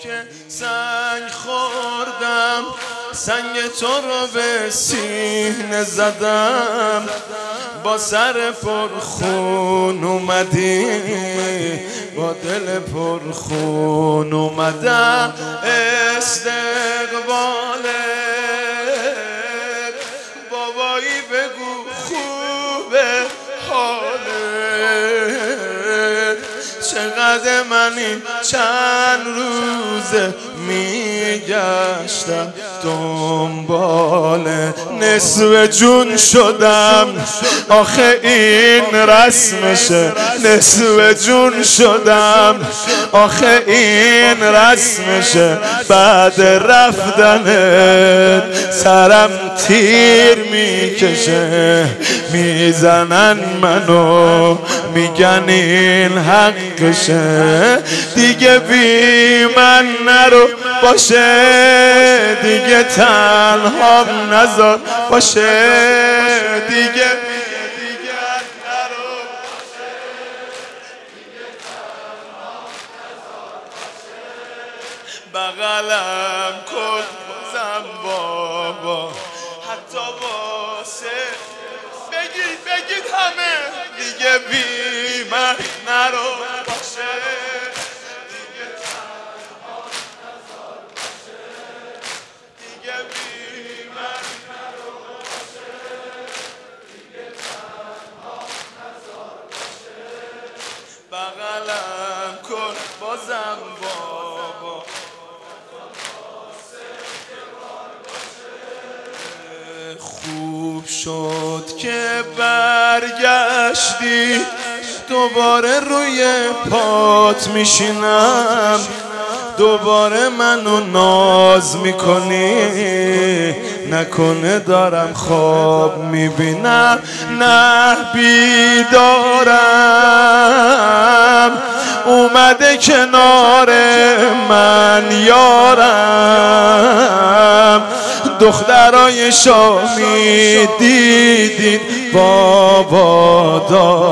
که سنگ خوردم، سنگ تو رو به سینه زدم، با سر پرخون اومدی، با دل پرخون اومدم استقبالت. بابایی بگو خوبه حالت، چقدر من این چند روزه میگشتم دنبال نصف جون شدم، آخه این رسمشه، نصف جون شدم، آخه این رسمشه، بعد رفتنت سرم تیر میکشه، میزنن منو میگن این حقشه، دیگه بی من نرو باشه، دیگه تنها نذار باشه، دیگه نرو باشه، دیگه تنها نذار باشه، بغلم کن بازم بابا، حتی واسه بگید همه، دیگه بی من نرو باشه، دیگه تنها نذار باشه، دیگه بی من نرو باشه، دیگه تنها نذار باشه، بغلم کن بازم بابا. خوب شد که برگشتی، دوباره روی پات میشینم، دوباره منو ناز میکنی، نکنه دارم خواب میبینم، نه بیدارم، اومده کنار من یارم، دخترای شامی دیدید بابا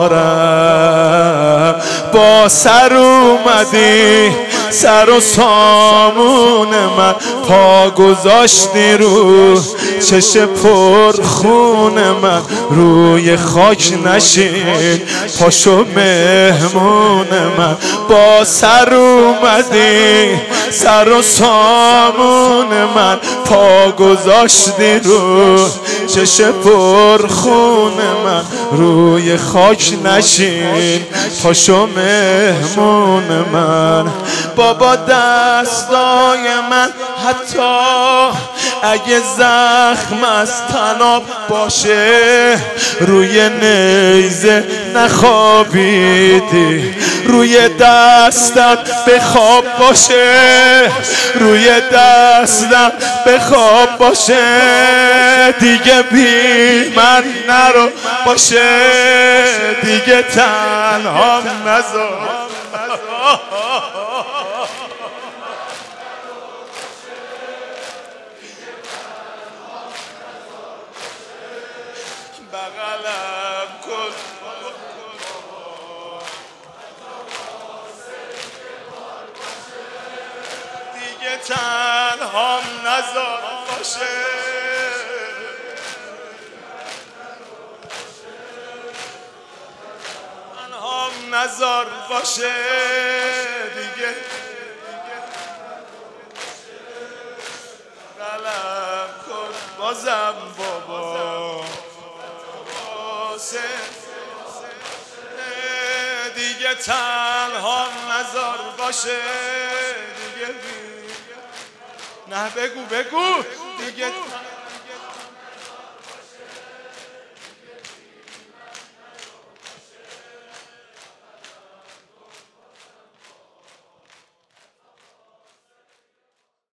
دارم، با سر اومدی سر و سامون من، پا گذاشتی رو چش پرخون من، روی خاک نشین پاشو مهمون من، با سر اومدی سر و سامون من، پا گذاشتی رو چش پرخون من، روی خاک نشین پاشو مهمون من. بابا دستای من حتی اگه زخم از تناب باشه، روی نیزه نخوابیدی، روی دستم بخواب باشه، روی دستم بخواب باشه، دیگه بی من نرو باشه، دیگه تنها نذار، بغلم کن دیگه تنها نذار باشه، تنها نذار باشه، دیگه بغلم کن بازم بابا، دیگه تنها نذار باشه، دیگه نه بگو دیگه